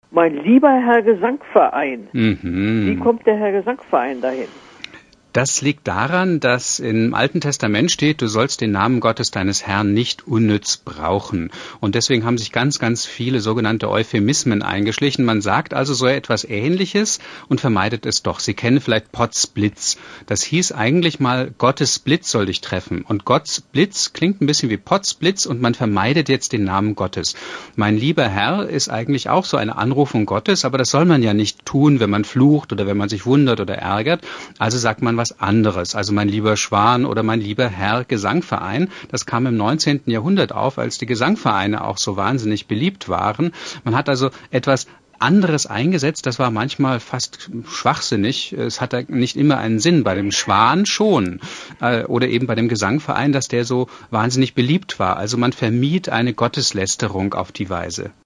Mein lieber Herr Gesangverein. Mhm. Wie kommt der Herr Gesangverein dahin? Das liegt daran, dass im Alten Testament steht, du sollst den Namen Gottes deines Herrn nicht unnütz brauchen. Und deswegen haben sich ganz, ganz viele sogenannte Euphemismen eingeschlichen. Man sagt also so etwas Ähnliches und vermeidet es doch. Sie kennen vielleicht Potzblitz. Das hieß eigentlich mal, Gottes Blitz soll dich treffen. Und Gottes Blitz klingt ein bisschen wie Potzblitz und man vermeidet jetzt den Namen Gottes. Mein lieber Herr ist eigentlich auch so eine Anrufung Gottes, aber das soll man ja nicht tun, wenn man flucht oder wenn man sich wundert oder ärgert. Also sagt man was anderes. Also mein lieber Schwan oder mein lieber Herr Gesangverein. Das kam im 19. Jahrhundert auf, als die Gesangvereine auch so wahnsinnig beliebt waren. Man hat also etwas anderes eingesetzt, das war manchmal fast schwachsinnig. Es hatte nicht immer einen Sinn. Bei dem Schwan schon. Oder eben bei dem Gesangverein, dass der so wahnsinnig beliebt war. Also man vermied eine Gotteslästerung auf die Weise.